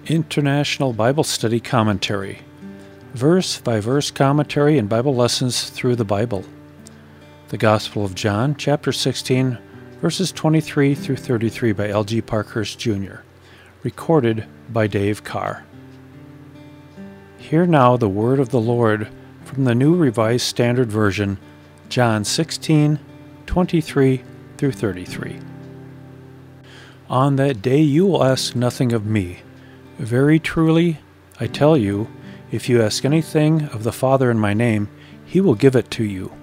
International Bible Study Commentary, verse-by-verse commentary and Bible lessons through the Bible. The Gospel of John, chapter 16, verses 23 through 33 by L.G. Parkhurst, Jr., recorded by Dave Carr. Hear now the word of the Lord from the New Revised Standard Version, John 16, 23 through 33. On that day you will ask nothing of me. Very truly, I tell you, if you ask anything of the Father in my name, he will give it to you.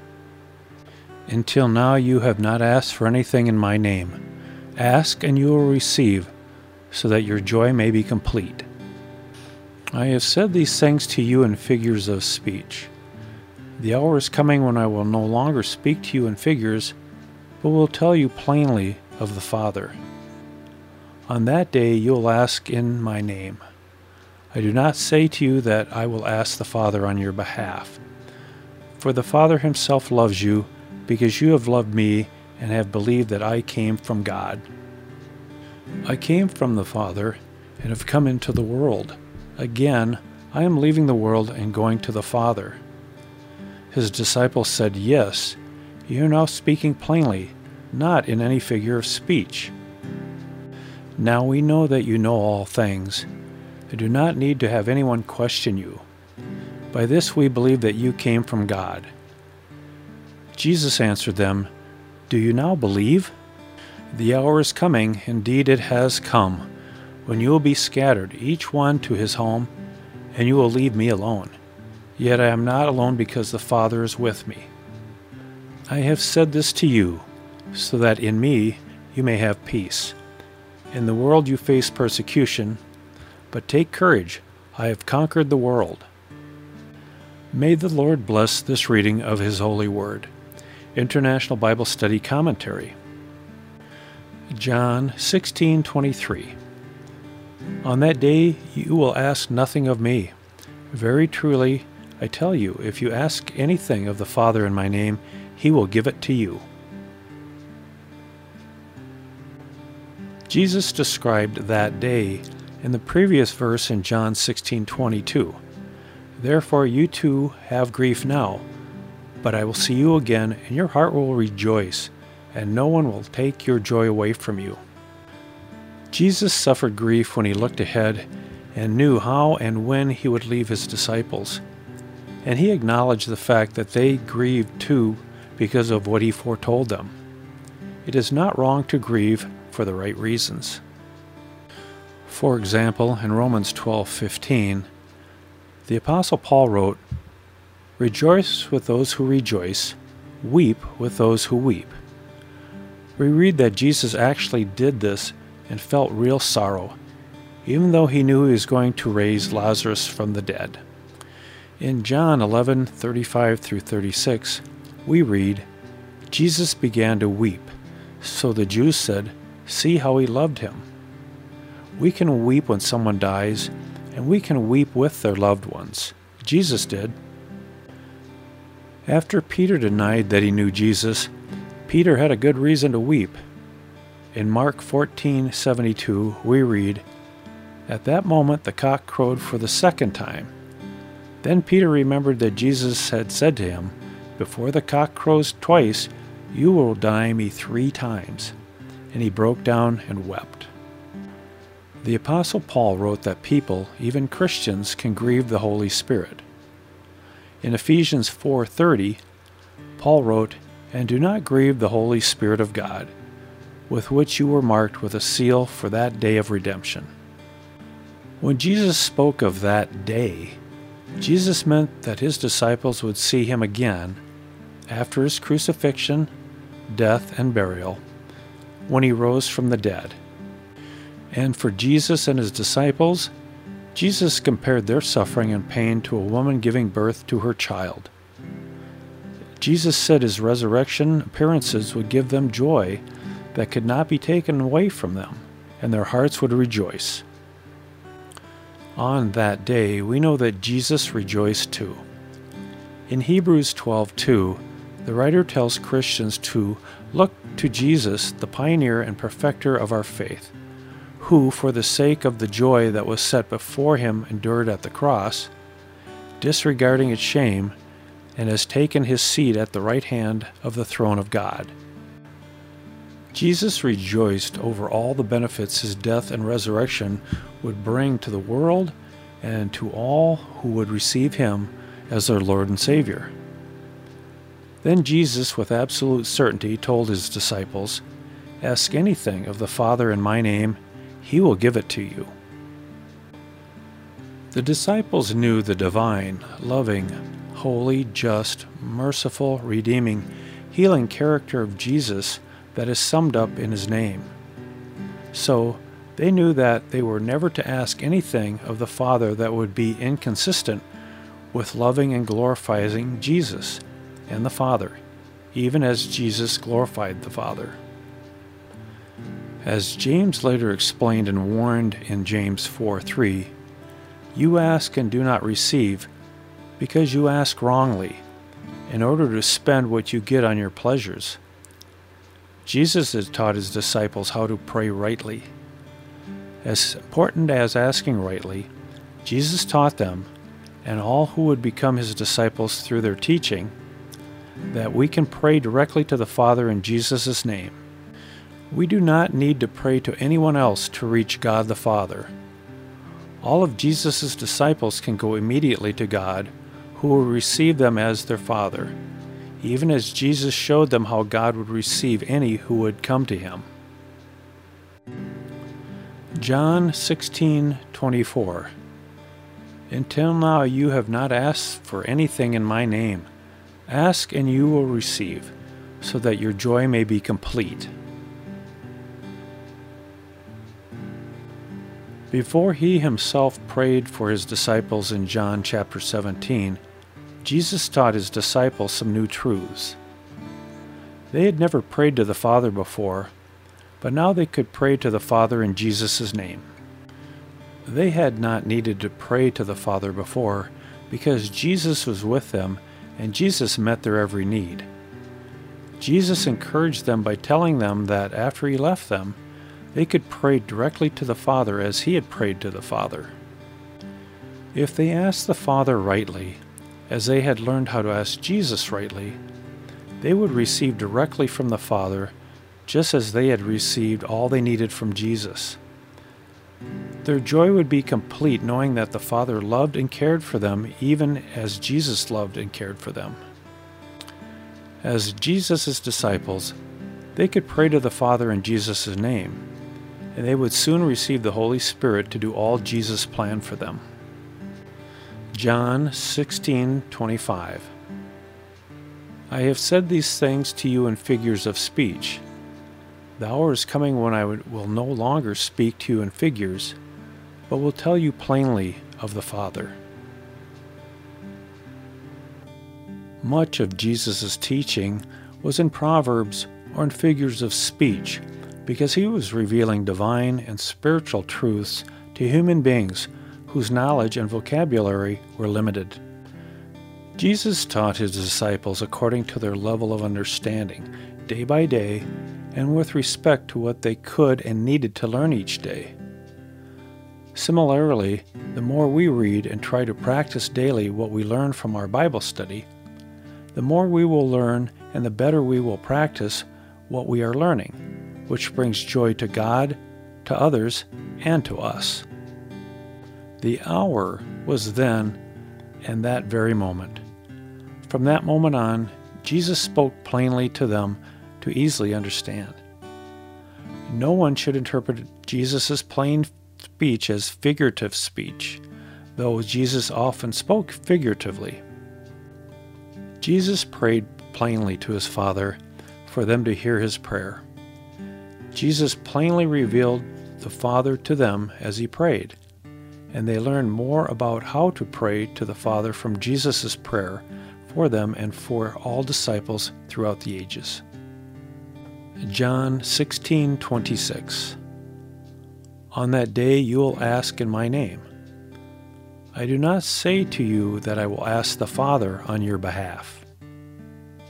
Until now you have not asked for anything in my name. Ask and you will receive, so that your joy may be complete. I have said these things to you in figures of speech. The hour is coming when I will no longer speak to you in figures, but will tell you plainly of the Father. On that day you will ask in my name. I do not say to you that I will ask the Father on your behalf. For the Father himself loves you, because you have loved me and have believed that I came from God. I came from the Father and have come into the world. Again, I am leaving the world and going to the Father. His disciples said, Yes, you are now speaking plainly, not in any figure of speech. Now we know that you know all things. I do not need to have anyone question you. By this we believe that you came from God. Jesus answered them, Do you now believe? The hour is coming, indeed it has come, when you will be scattered, each one to his home, and you will leave me alone. Yet I am not alone because the Father is with me. I have said this to you, so that in me you may have peace. In the world you face persecution, but take courage, I have conquered the world. May the Lord bless this reading of His holy word. International Bible Study Commentary. John 16:23. On that day you will ask nothing of me. Very truly, I tell you, if you ask anything of the Father in my name, He will give it to you. Jesus described that day in the previous verse in John 16:22. Therefore you too have grief now, but I will see you again, and your heart will rejoice, and no one will take your joy away from you. Jesus suffered grief when he looked ahead and knew how and when he would leave his disciples, and he acknowledged the fact that they grieved too because of what he foretold them. It is not wrong to grieve for the right reasons. For example, in Romans 12:15, the Apostle Paul wrote, Rejoice with those who rejoice, weep with those who weep. We read that Jesus actually did this and felt real sorrow, even though he knew he was going to raise Lazarus from the dead. In John 11:35 through 36, we read, Jesus began to weep, so the Jews said, See how he loved him. We can weep when someone dies, and we can weep with their loved ones. Jesus did. After Peter denied that he knew Jesus, Peter had a good reason to weep. In Mark 14:72, we read, At that moment the cock crowed for the second time. Then Peter remembered that Jesus had said to him, Before the cock crows twice, you will deny me 3 times. And he broke down and wept. The Apostle Paul wrote that people, even Christians, can grieve the Holy Spirit. In Ephesians 4:30, Paul wrote, And do not grieve the Holy Spirit of God, with which you were marked with a seal for that day of redemption. When Jesus spoke of that day, Jesus meant that his disciples would see him again after his crucifixion, death, and burial, when he rose from the dead. And for Jesus and his disciples, Jesus compared their suffering and pain to a woman giving birth to her child. Jesus said his resurrection appearances would give them joy that could not be taken away from them, and their hearts would rejoice. On that day, we know that Jesus rejoiced too. In Hebrews 12:2, the writer tells Christians to look to Jesus, the pioneer and perfecter of our faith, who, for the sake of the joy that was set before him, endured at the cross, disregarding its shame, and has taken his seat at the right hand of the throne of God. Jesus rejoiced over all the benefits his death and resurrection would bring to the world and to all who would receive him as their Lord and Savior. Then Jesus, with absolute certainty, told his disciples, "Ask anything of the Father in my name, he will give it to you." The disciples knew the divine, loving, holy, just, merciful, redeeming, healing character of Jesus that is summed up in his name. So, they knew that they were never to ask anything of the Father that would be inconsistent with loving and glorifying Jesus and the Father, even as Jesus glorified the Father. As James later explained and warned in James 4:3, "You ask and do not receive, because you ask wrongly, in order to spend what you get on your pleasures." Jesus had taught his disciples how to pray rightly. As important as asking rightly, Jesus taught them, and all who would become his disciples through their teaching, that we can pray directly to the Father in Jesus' name. We do not need to pray to anyone else to reach God the Father. All of Jesus' disciples can go immediately to God, who will receive them as their Father, even as Jesus showed them how God would receive any who would come to him. John 16:24. Until now you have not asked for anything in my name. Ask and you will receive, so that your joy may be complete. Before he himself prayed for his disciples in John chapter 17, Jesus taught his disciples some new truths. They had never prayed to the Father before, but now they could pray to the Father in Jesus' name. They had not needed to pray to the Father before because Jesus was with them and Jesus met their every need. Jesus encouraged them by telling them that after he left them, they could pray directly to the Father as he had prayed to the Father. If they asked the Father rightly, as they had learned how to ask Jesus rightly, they would receive directly from the Father, just as they had received all they needed from Jesus. Their joy would be complete knowing that the Father loved and cared for them even as Jesus loved and cared for them. As Jesus' disciples, they could pray to the Father in Jesus' name, and they would soon receive the Holy Spirit to do all Jesus planned for them. John 16:25. I have said these things to you in figures of speech. The hour is coming when I will no longer speak to you in figures, but will tell you plainly of the Father. Much of Jesus' teaching was in proverbs or in figures of speech, because he was revealing divine and spiritual truths to human beings whose knowledge and vocabulary were limited. Jesus taught his disciples according to their level of understanding, day by day, and with respect to what they could and needed to learn each day. Similarly, the more we read and try to practice daily what we learn from our Bible study, the more we will learn and the better we will practice what we are learning, which brings joy to God, to others, and to us. The hour was then and that very moment. From that moment on, Jesus spoke plainly to them to easily understand. No one should interpret Jesus' plain speech as figurative speech, though Jesus often spoke figuratively. Jesus prayed plainly to his Father for them to hear his prayer. Jesus plainly revealed the Father to them as he prayed, and they learned more about how to pray to the Father from Jesus' prayer for them and for all disciples throughout the ages. John 16:26. On that day you will ask in my name. I do not say to you that I will ask the Father on your behalf.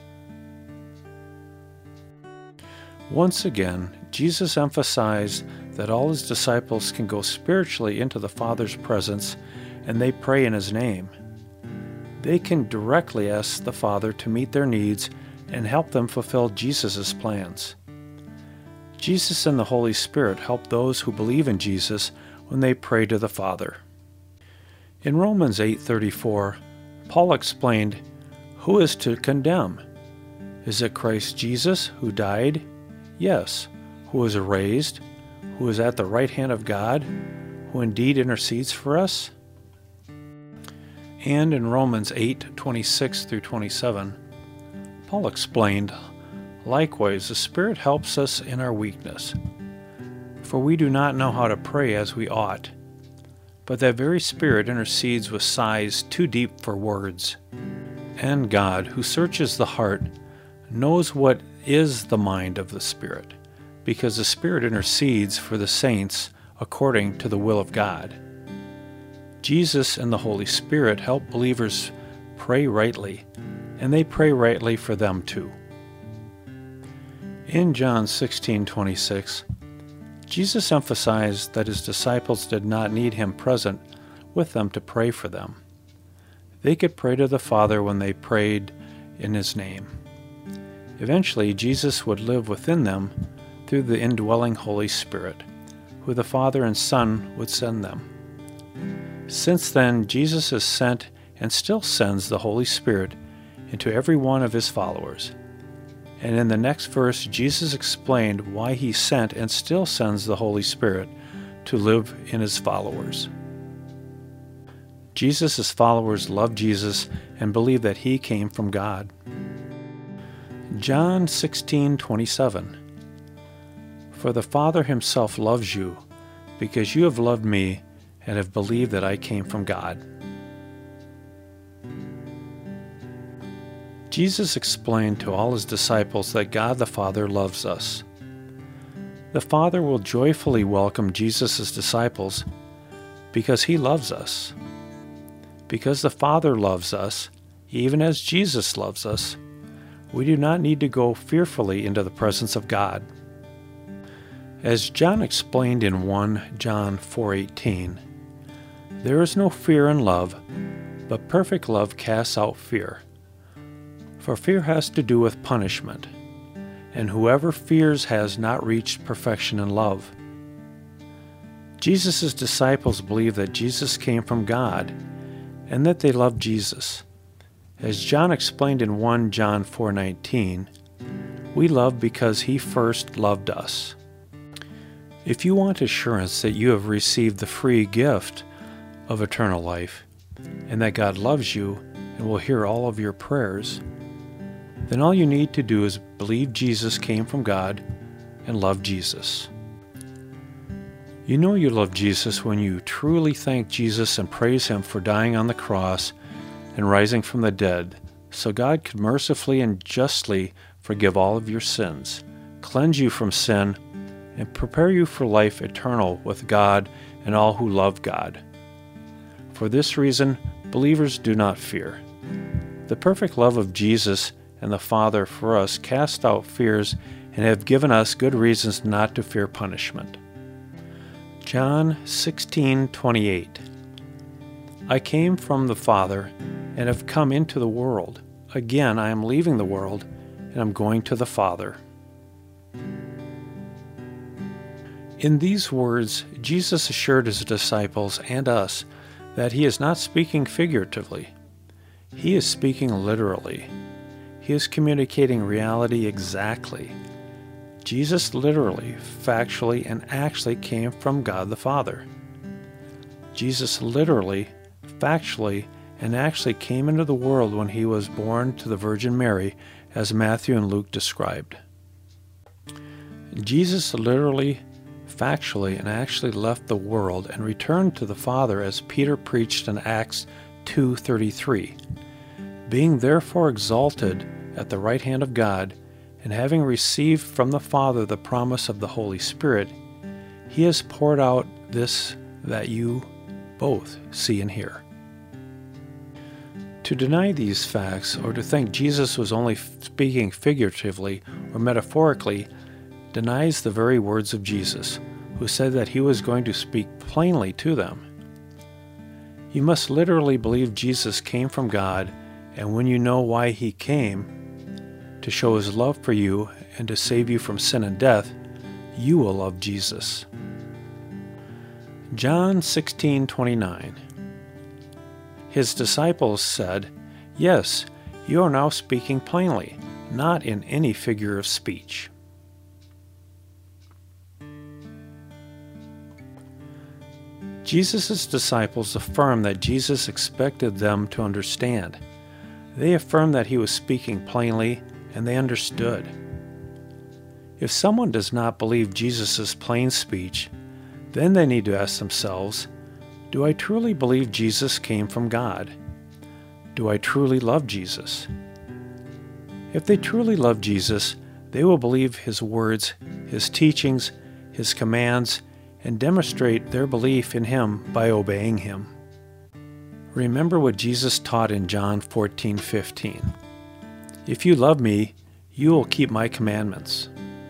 Once again, Jesus emphasized that all his disciples can go spiritually into the Father's presence and they pray in his name. They can directly ask the Father to meet their needs and help them fulfill Jesus' plans. Jesus and the Holy Spirit help those who believe in Jesus when they pray to the Father. In Romans 8:34, Paul explained, "Who is to condemn? Is it Christ Jesus who died? Yes. Who was raised? Who is at the right hand of God? Who indeed intercedes for us?" And in Romans 8:26 through 27, Paul explained, "Likewise, the Spirit helps us in our weakness. For we do not know how to pray as we ought, but that very Spirit intercedes with sighs too deep for words. And God, who searches the heart, knows what is the mind of the Spirit, because the Spirit intercedes for the saints according to the will of God." Jesus and the Holy Spirit help believers pray rightly, and they pray rightly for them too. In John 16:26, Jesus emphasized that his disciples did not need him present with them to pray for them. They could pray to the Father when they prayed in his name. Eventually, Jesus would live within them through the indwelling Holy Spirit, who the Father and Son would send them. Since then, Jesus has sent and still sends the Holy Spirit into every one of his followers. And in the next verse, Jesus explained why he sent and still sends the Holy Spirit to live in his followers. Jesus' followers love Jesus and believe that he came from God. John 16:27, "For the Father himself loves you, because you have loved me and have believed that I came from God." Jesus explained to all his disciples that God the Father loves us. The Father will joyfully welcome Jesus' disciples because he loves us. Because the Father loves us, even as Jesus loves us, we do not need to go fearfully into the presence of God. As John explained in 1 John 4:18, "There is no fear in love, but perfect love casts out fear. For fear has to do with punishment, and whoever fears has not reached perfection in love." Jesus' disciples believe that Jesus came from God and that they love Jesus. As John explained in 1 John 4:19, we love because he first loved us. If you want assurance that you have received the free gift of eternal life, and that God loves you and will hear all of your prayers, then all you need to do is believe Jesus came from God and love Jesus. You know you love Jesus when you truly thank Jesus and praise him for dying on the cross and rising from the dead, so God could mercifully and justly forgive all of your sins, cleanse you from sin, and prepare you for life eternal with God and all who love God. For this reason, believers do not fear. The perfect love of Jesus and the Father for us cast out fears and have given us good reasons not to fear punishment. John 16:28, "I came from the Father and have come into the world. Again, I am leaving the world and am going to the Father." In these words, Jesus assured his disciples and us that he is not speaking figuratively. He is speaking literally. He is communicating reality exactly. Jesus literally, factually, and actually came from God the Father. Jesus literally, factually, and actually came into the world when he was born to the Virgin Mary, as Matthew and Luke described. Jesus literally, factually, and actually left the world and returned to the Father, as Peter preached in Acts 2:33. Being therefore exalted at the right hand of God, and having received from the Father the promise of the Holy Spirit, he has poured out this that you both see and hear. To deny these facts, or to think Jesus was only speaking figuratively or metaphorically, denies the very words of Jesus, who said that he was going to speak plainly to them. You must literally believe Jesus came from God, and when you know why he came, to show his love for you and to save you from sin and death, you will love Jesus. John 16:29. His disciples said, "Yes, you are now speaking plainly, not in any figure of speech." Jesus' disciples affirmed that Jesus expected them to understand. They affirmed that he was speaking plainly, and they understood. If someone does not believe Jesus' plain speech, then they need to ask themselves, do I truly believe Jesus came from God? Do I truly love Jesus? If they truly love Jesus, they will believe his words, his teachings, his commands, and demonstrate their belief in him by obeying him. Remember what Jesus taught in John 14:15. If you love me, you will keep my commandments.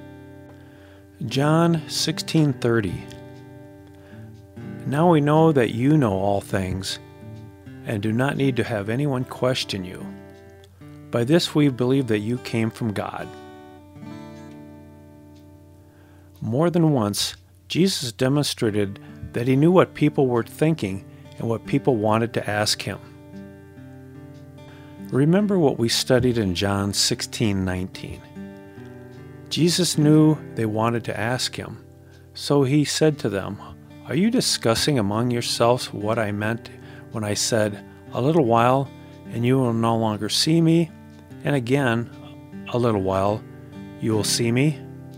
John 16:30. Now we know that you know all things, and do not need to have anyone question you. By this we believe that you came from God. More than once, Jesus demonstrated that he knew what people were thinking and what people wanted to ask him. Remember what we studied in John 16:19. Jesus knew they wanted to ask him, so he said to them, "Are you discussing among yourselves what I meant when I said, 'A little while, and you will no longer see me,' and again, 'A little while, you will see me'?"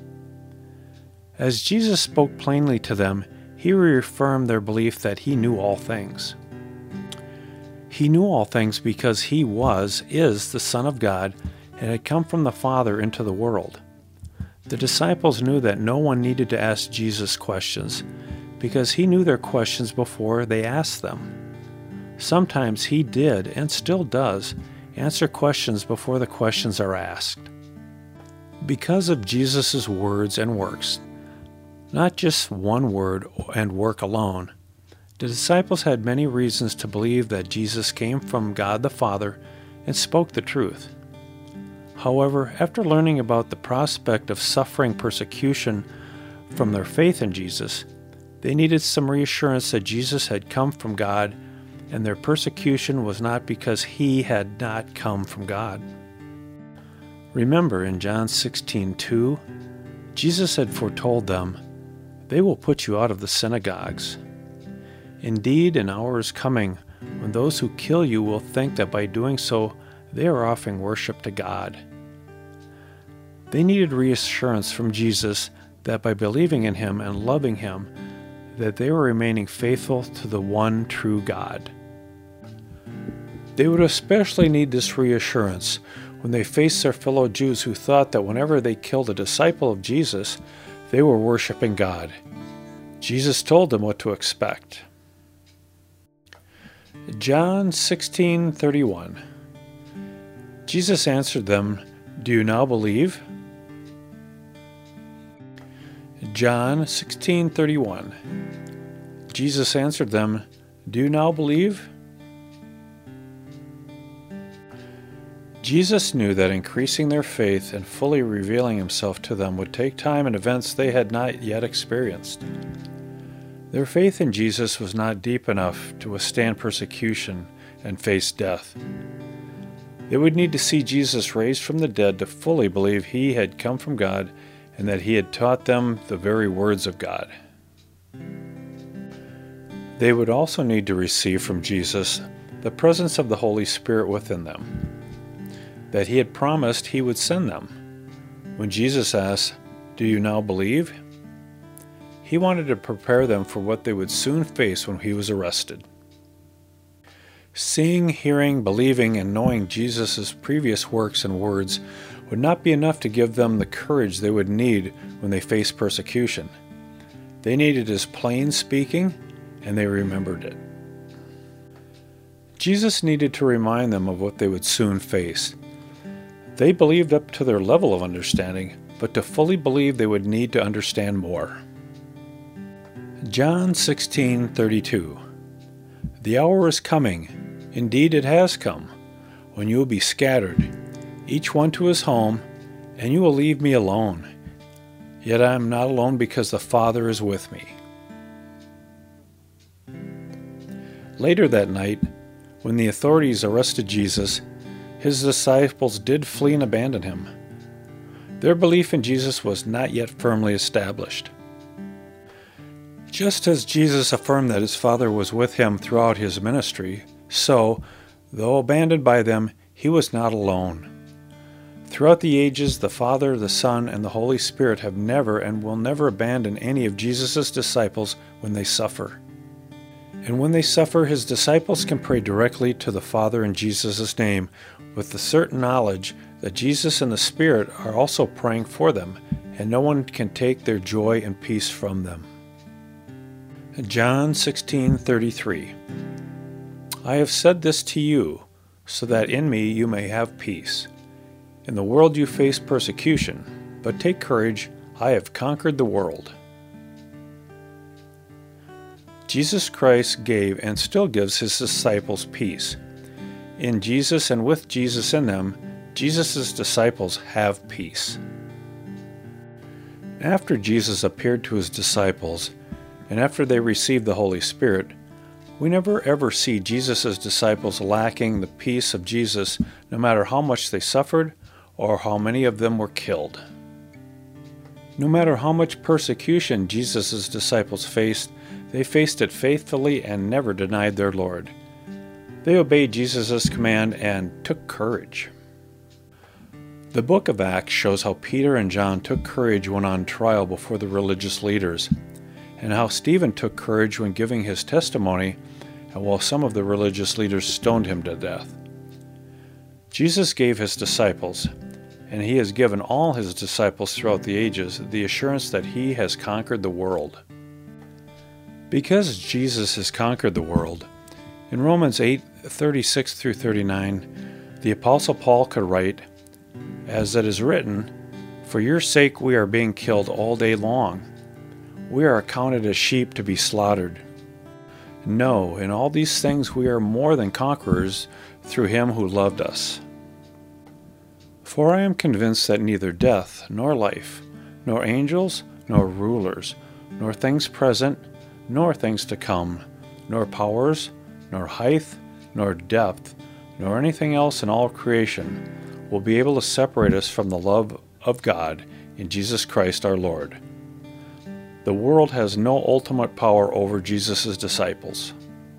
As Jesus spoke plainly to them, he reaffirmed their belief that he knew all things. He knew all things because he is the Son of God and had come from the Father into the world. The disciples knew that no one needed to ask Jesus questions because he knew their questions before they asked them. Sometimes he did, and still does, answer questions before the questions are asked. Because of Jesus' words and works, not just one word and work alone, the disciples had many reasons to believe that Jesus came from God the Father and spoke the truth. However, after learning about the prospect of suffering persecution from their faith in Jesus, they needed some reassurance that Jesus had come from God and their persecution was not because he had not come from God. Remember in John 16:2, Jesus had foretold them, "They will put you out of the synagogues. Indeed, an hour is coming when those who kill you will think that by doing so they are offering worship to God." They needed reassurance from Jesus that by believing in him and loving him, that they were remaining faithful to the one true God. They would especially need this reassurance when they faced their fellow Jews who thought that whenever they killed a disciple of Jesus, they were worshiping God. Jesus told them what to expect. John 16:31. Jesus answered them, "Do you now believe?" John 16:31. Jesus answered them, "Do you now believe?" Jesus knew that increasing their faith and fully revealing himself to them would take time and events they had not yet experienced. Their faith in Jesus was not deep enough to withstand persecution and face death. They would need to see Jesus raised from the dead to fully believe he had come from God and that he had taught them the very words of God. They would also need to receive from Jesus the presence of the Holy Spirit within them, that he had promised he would send them. When Jesus asked, "Do you now believe?" he wanted to prepare them for what they would soon face when he was arrested. Seeing, hearing, believing, and knowing Jesus' previous works and words would not be enough to give them the courage they would need when they faced persecution. They needed his plain speaking, and they remembered it. Jesus needed to remind them of what they would soon face. They believed up to their level of understanding, but to fully believe they would need to understand more. John 16:32. The hour is coming, indeed it has come, when you will be scattered, each one to his home, and you will leave me alone. Yet I am not alone because the Father is with me. Later that night, when the authorities arrested Jesus, his disciples did flee and abandon him. Their belief in Jesus was not yet firmly established. Just as Jesus affirmed that his Father was with him throughout his ministry, so, though abandoned by them, he was not alone. Throughout the ages, the Father, the Son, and the Holy Spirit have never and will never abandon any of Jesus' disciples when they suffer. And when they suffer, his disciples can pray directly to the Father in Jesus' name with the certain knowledge that Jesus and the Spirit are also praying for them, and no one can take their joy and peace from them. John 16:33. I have said this to you, so that in me you may have peace. In the world you face persecution, but take courage, I have conquered the world. Jesus Christ gave and still gives his disciples peace. In Jesus and with Jesus in them, Jesus' disciples have peace. After Jesus appeared to his disciples, and after they received the Holy Spirit, we never ever see Jesus' disciples lacking the peace of Jesus, no matter how much they suffered or how many of them were killed. No matter how much persecution Jesus' disciples faced, they faced it faithfully and never denied their Lord. They obeyed Jesus' command and took courage. The book of Acts shows how Peter and John took courage when on trial before the religious leaders, and how Stephen took courage when giving his testimony, and while some of the religious leaders stoned him to death. Jesus gave his disciples, and he has given all his disciples throughout the ages, the assurance that he has conquered the world. Because Jesus has conquered the world, in Romans 8:36 through 39, the Apostle Paul could write, "As it is written, for your sake we are being killed all day long. We are accounted as sheep to be slaughtered. No, in all these things we are more than conquerors through him who loved us. For I am convinced that neither death, nor life, nor angels, nor rulers, nor things present, nor things to come, nor powers, nor height, nor depth, nor anything else in all creation will be able to separate us from the love of God in Jesus Christ our Lord." The world has no ultimate power over Jesus' disciples.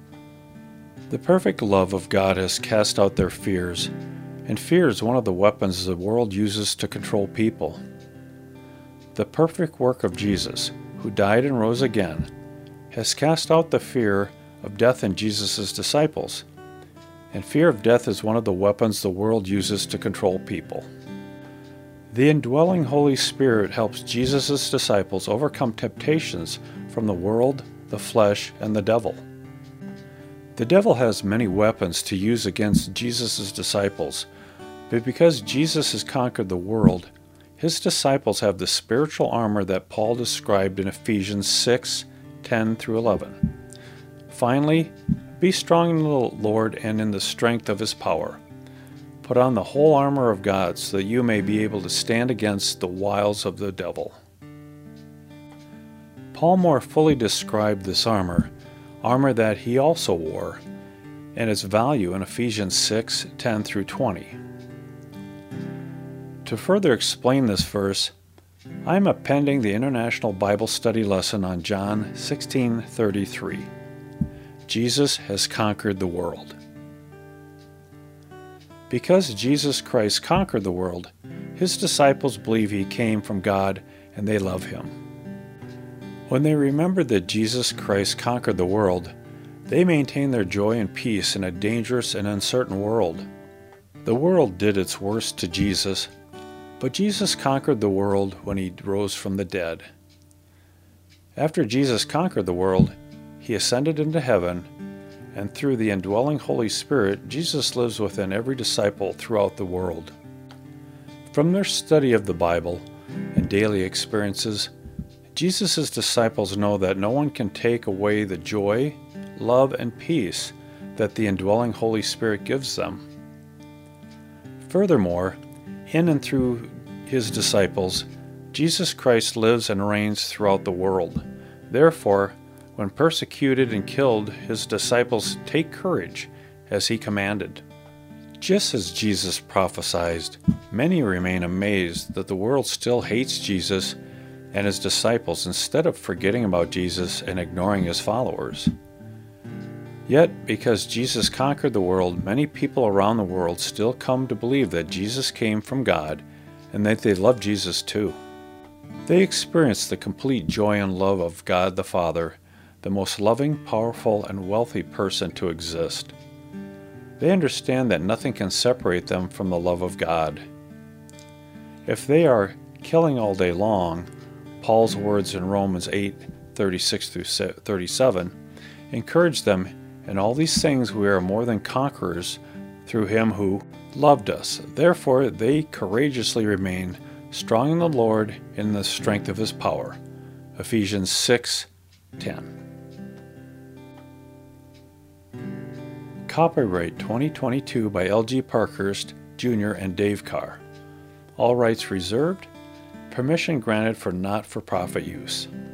The perfect love of God has cast out their fears, and fear is one of the weapons the world uses to control people. The perfect work of Jesus, who died and rose again, has cast out the fear of death in Jesus' disciples, and fear of death is one of the weapons the world uses to control people. The indwelling Holy Spirit helps Jesus' disciples overcome temptations from the world, the flesh, and the devil. The devil has many weapons to use against Jesus' disciples, but because Jesus has conquered the world, his disciples have the spiritual armor that Paul described in Ephesians 6:10 through 11. Finally, be strong in the Lord and in the strength of his power. Put on the whole armor of God so that you may be able to stand against the wiles of the devil. Paul more fully described this armor that he also wore, and its value in Ephesians 6:10 through 20. To further explain this verse, I am appending the International Bible Study lesson on John 16:33. Jesus has conquered the world. Because Jesus Christ conquered the world, his disciples believe he came from God and they love him. When they remember that Jesus Christ conquered the world, they maintain their joy and peace in a dangerous and uncertain world. The world did its worst to Jesus, but Jesus conquered the world when he rose from the dead. After Jesus conquered the world, he ascended into heaven, and through the indwelling Holy Spirit, Jesus lives within every disciple throughout the world. From their study of the Bible and daily experiences, Jesus' disciples know that no one can take away the joy, love, and peace that the indwelling Holy Spirit gives them. Furthermore, in and through his disciples, Jesus Christ lives and reigns throughout the world. Therefore, when persecuted and killed, his disciples take courage, as he commanded. Just as Jesus prophesied, many remain amazed that the world still hates Jesus and his disciples instead of forgetting about Jesus and ignoring his followers. Yet, because Jesus conquered the world, many people around the world still come to believe that Jesus came from God and that they love Jesus too. They experience the complete joy and love of God the Father, the most loving, powerful, and wealthy person to exist. They understand that nothing can separate them from the love of God. If they are killing all day long, Paul's words in Romans 8:36-37 encourage them, "In all these things we are more than conquerors through him who loved us." Therefore they courageously remain strong in the Lord in the strength of his power. Ephesians 6:10. Copyright 2022 by L.G. Parkhurst, Jr. and Dave Carr. All rights reserved. Permission granted for not-for-profit use.